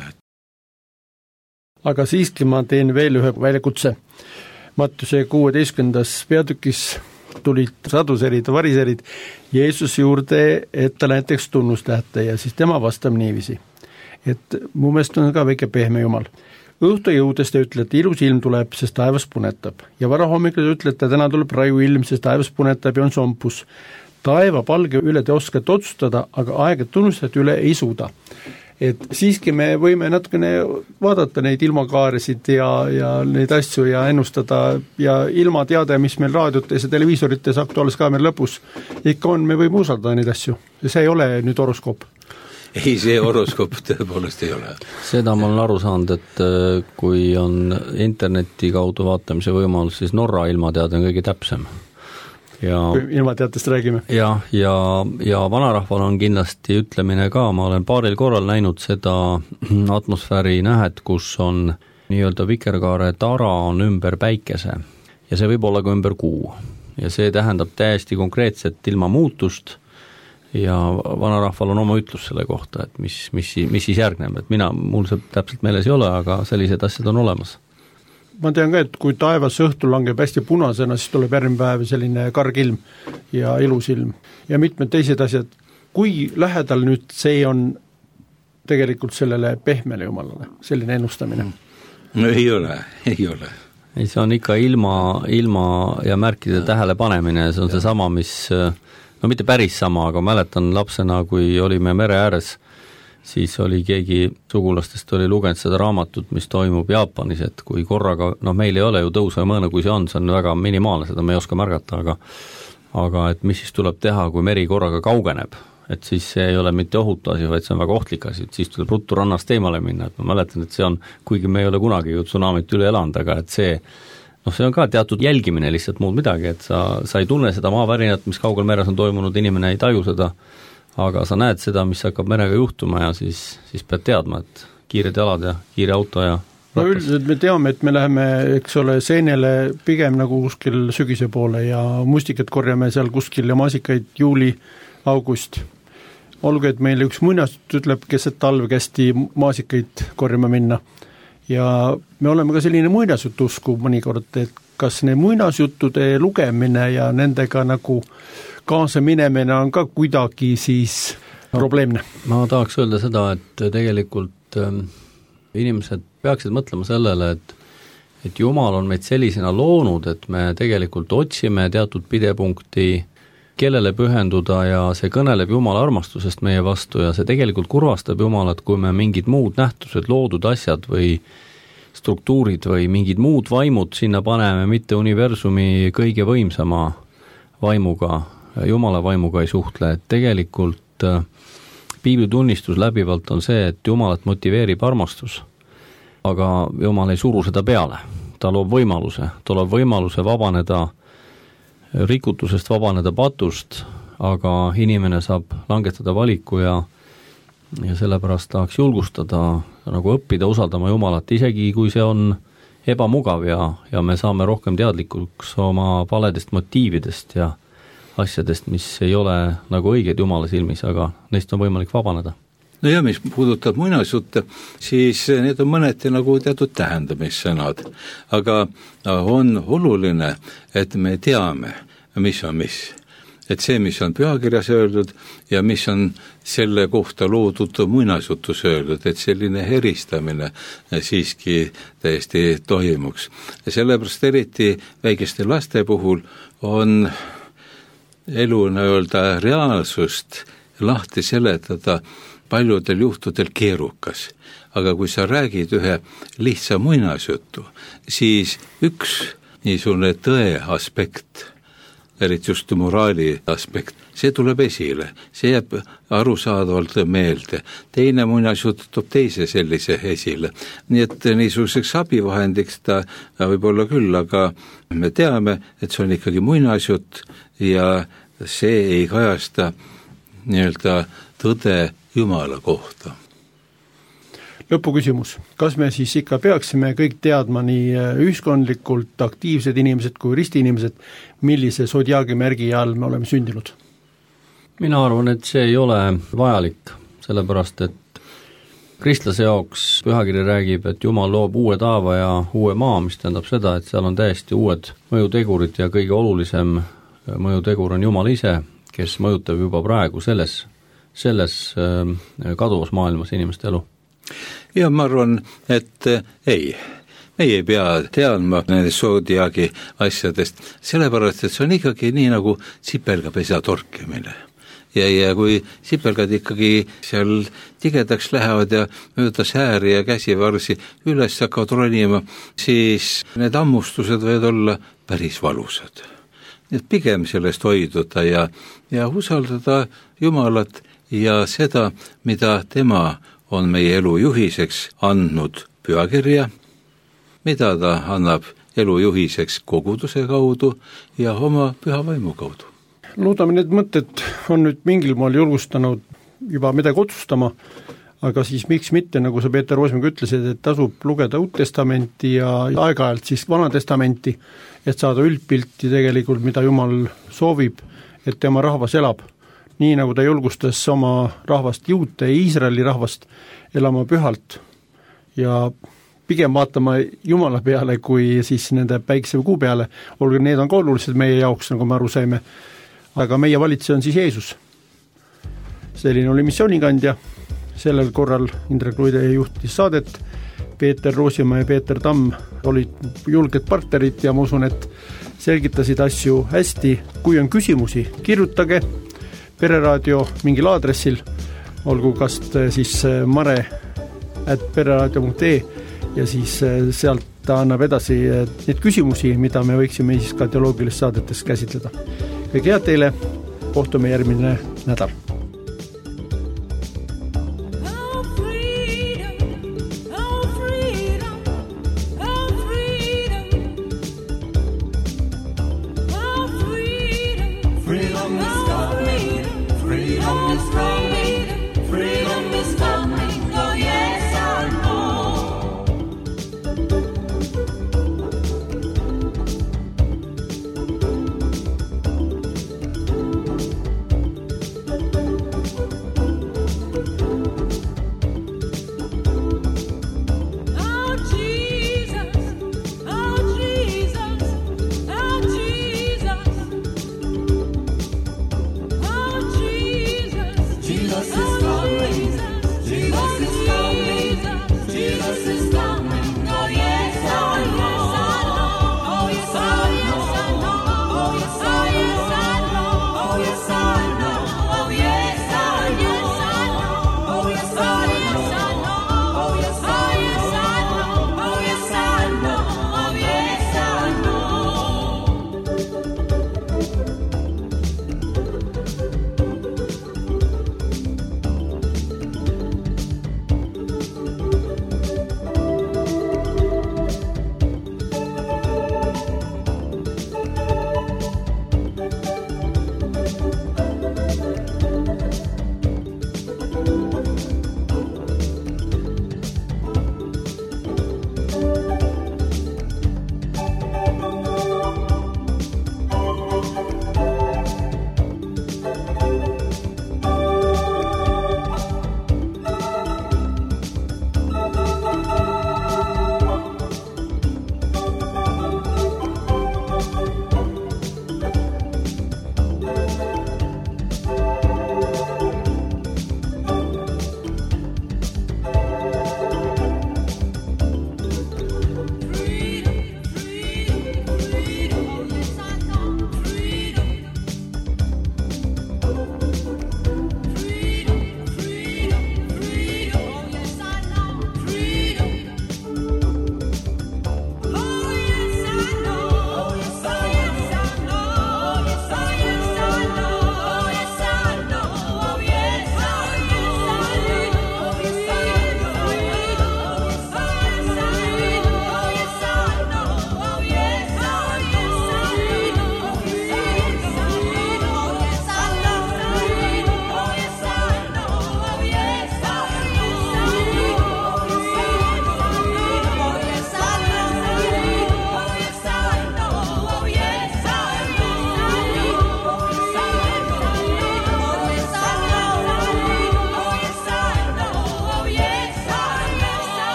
Aga siiski ma teen veel ühe väljakutse. Mattuse 16. peatükis tulid saduserid, variserid Jeesuse juurde, et ta näiteks tunnustajate ja siis tema vastab niiviisi. Et mu meelest on ka väike pehme jumal. Õhtu jõudes te ütlete, ilus ilm tuleb, sest taevas punetab. Ja varahommikul te ütlete, täna tuleb raju ilm, sest taevas punetab ja on sompus. Taeva palge üle te oskate otsustada, aga aega tunnustajate üle ei suuda. Et siiski me võime natukene vaadata neid ilmakaaresid ja neid asju ja ennustada ja ilmateade, mis meil raadiotes ja televiisorites Aktuaalskaamera lõpus ikka on, me võime usaldada neid asju. Ja see ei ole nüüd horoskoop. Ei, see horoskoop tõepoolest ei ole. Seda ma olen aru saanud, et kui on interneti kaudu vaatamise võimalus, siis Norra ilmateade on kõige täpsem. Ja, ilmateatest räägime. Ja vanarahval on kindlasti ütlemine ka, ma olen paaril korral näinud seda atmosfääri nähet, kus on nii-öelda vikerkaare tara on ümber päikese ja see võib olla ka ümber kuu ja see tähendab täiesti konkreetset ilmamuutust ja vanarahval on oma ütlus selle kohta, et mis siis järgneb, et mul see täpselt meeles ei ole, aga sellised asjad on olemas. Ma tean ka, et kui taevas õhtul langeb hästi punasena, siis tuleb järgmine päev selline kargilm ja ilus ilm ja mitmed teised asjad. Kui lähedal nüüd see on tegelikult sellele pehmele jumalale, selline ennustamine? No ei ole. Ei, see on ikka ilma ja märkide tähele panemine, see on see sama, mis no mitte päris sama, aga mäletan lapsena, kui olime mere ääres, siis oli keegi sugulastest oli lugenud seda raamatut, mis toimub Jaapanis, et kui korraga, meil ei ole ju tõusa mõõna, kui see on väga minimaalne, seda me ei oska märgata, aga et mis siis tuleb teha, kui meri korraga kaugeneb, et siis see ei ole mitte ohutu asi, vaid see on väga ohtlik asi, et siis tuleb ruttu rannast eemale minna, et ma mäletan, et see on, kuigi me ei ole kunagi ju tsunamit üle elanud, aga et see on ka teatud jälgimine lihtsalt muud midagi, et sa ei tunne seda maavärinat, mis kaugel meres on toimunud, inimene ei taju seda, aga sa näed seda, mis hakkab merega juhtuma ja siis pead teadma, et kiired jalad ja kiire auto ja ratas. No üldiselt me teame, et me läheme, eks ole, seenele pigem nagu kuskil sügise poole ja mustikat korjame seal kuskil ja maasikaid juuli-august. Olgu, et meil üks muinasjutt ütleb, keset talve kästi maasikaid korjama minna. Ja me oleme ka selline muinasjutu usku mõnikord, et kas ne muinasjuttude lugemine ja nendega nagu kaasa minemine on ka kuidagi siis probleemne. Ma tahaks öelda seda, et tegelikult inimesed peaksid mõtlema sellele, et Jumal on meid sellisena loonud, et me tegelikult otsime teatud pidepunkti, kellele pühenduda ja see kõneleb Jumala armastusest meie vastu ja see tegelikult kurvastab Jumalat, kui me mingid muud nähtused, loodud asjad või struktuurid või mingid muud vaimud sinna paneme, mitte universumi kõige võimsama vaimuga, Jumala vaimuga ei suhtle, et tegelikult piiblitunnistus läbivalt on see, et Jumalat motiveerib armastus, aga Jumal ei suru seda peale, ta loob võimaluse vabaneda rikutusest, vabaneda patust, aga inimene saab langetada valiku ja sellepärast tahaks julgustada, nagu õppida usaldama Jumalat, isegi kui see on ebamugav ja me saame rohkem teadlikuks oma valedest motiividest ja asjadest, mis ei ole nagu õiged Jumala silmis, aga neist on võimalik vabaneda. No ja mis puudutab muinasjutte, siis need on mõneti nagu teatud tähendamissõnad, aga on oluline, et me teame, mis on mis. Et see, mis on pühakirjas öeldud ja mis on selle kohta loodud muinasjutus öeldud, et selline eristamine siiski täiesti toimuks. Ja sellepärast eriti väikeste laste puhul on elu nii-öelda reaalsust lahti seletada paljudel juhtudel keerukas. Aga kui sa räägid ühe lihtsa muinasjutu, siis üks niisugune tõe aspekt, eriti just moraali aspekt, see tuleb esile, see jääb arusaadavalt meelde. Teine muinasjutt toob teise sellise esile. Nii et niisuguseks abivahendiks ta võib olla küll, aga me teame, et see on ikkagi muinasjutt ja see ei kajasta nii-öelda tõde Jumala kohta. Lõpuküsimus, kas me siis ikka peaksime kõik teadma nii ühiskondlikult aktiivsed inimesed kui ristiinimesed, millise sodiaagi märgi all me oleme sündinud? Mina arvan, et see ei ole vajalik, sellepärast et kristlase jaoks pühakiri räägib, et Jumal loob uue taeva ja uue maa, mis tähendab seda, et seal on täiesti uued mõjutegurid ja kõige olulisem mõjutegur on Jumal ise, kes mõjutab juba praegu selles kaduvas maailmas inimeste elu? Ja ma arvan, et ei. Meie ei pea teadma nendest soodiagi asjadest, sellepärast, et see on ikkagi nii nagu sipelgapesa torkimine. Ja kui sipelgad ikkagi seal tigedaks lähevad ja mööda sääri ja käsivarsi üles hakkavad ronima, siis need ammustused võivad olla päris valusad. Nii et pigem sellest hoiduda ja usaldada Jumalat ja seda, mida tema on meie elu juhiseks andnud pühakirja, mida ta annab elu juhiseks koguduse kaudu ja oma püha vaimu kaudu. Loodame, need mõtted on nüüd mingil moel julgustanud juba midagi otsustama, aga siis miks mitte, nagu sa Peeter Roosmäe ütlesid, et tasub lugeda Uut Testamenti ja aeg-ajalt siis Vana Testamenti, et saada üldpilti tegelikult, mida Jumal soovib, et tema rahvas elab. Nii nagu ta julgustas oma rahvast Juute ja Iisraeli rahvast elama pühalt ja pigem vaatama Jumala peale kui siis nende päikse või kuu peale, olgu need on ka olulised meie jaoks, nagu me aru saime, aga meie valitseja on siis Jeesus. Selline oli missioonikandja, sellel korral Indrek Luide juhtis saadet, Peeter Roosimaa ja Peeter Tamm olid julged partnerid ja ma usun, et selgitasid asju hästi. Kui on küsimusi, kirjutage Pereraadio mingil aadressil, olgu kast siis mare@pereraadio.ee ja siis sealt ta annab edasi neid küsimusi, mida me võiksime siis ka teoloogilistes saadetes käsitleda. Kõige head teile, kohtume järgmine nädal.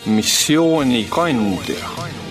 missioonikandja.